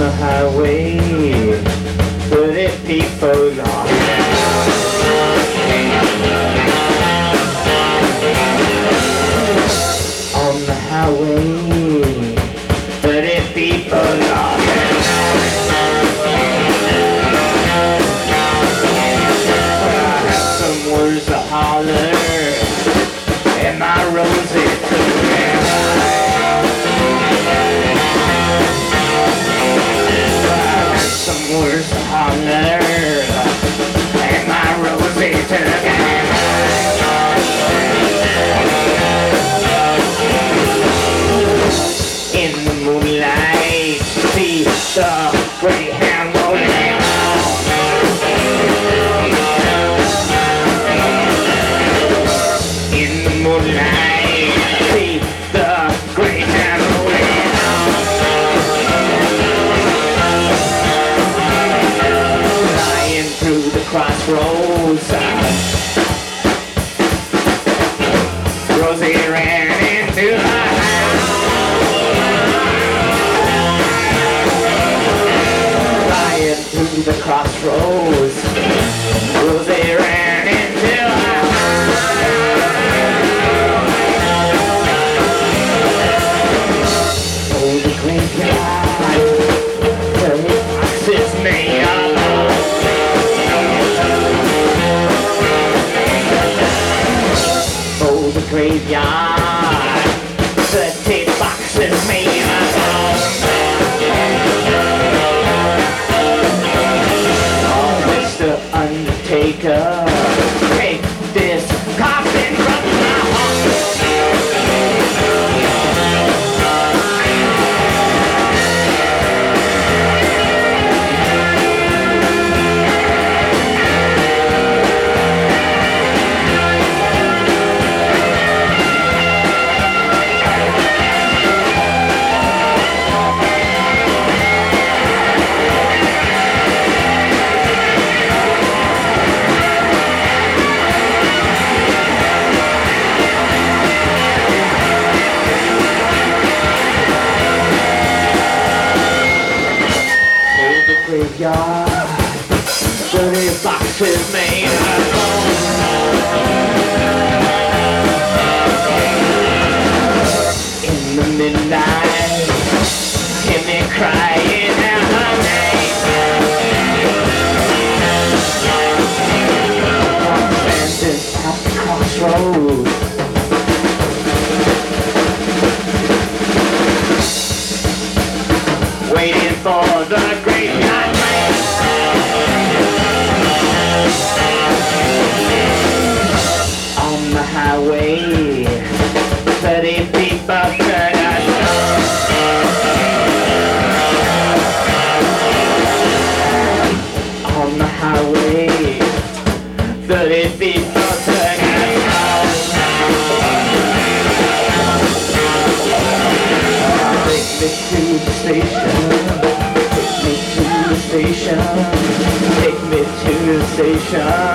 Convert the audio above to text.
the highway, 30 people lost. On the highway, 30 people lost. I have some words to holler, and my rosy took me. Some words to holler, and my rosy took me. In the moonlight, see the Greyhound rolling on. In the moonlight, see the Greyhound rolling on. Flying through the crossroads, Rosie ran into her house. Through the crossroads, Rosie ran into her house. Oh, the graveyard, the box is made up. Oh, the graveyard, the tape box is made up. Undertaker, take this coffin from my heart. Graveyard, 30 boxes made of gold. In the midnight, hear me crying out her name. Abandoned at the crossroads, waiting for the graveyard train. On the highway, 30 people could have on the highway, 30 people could have take me to the station. Take me to the station.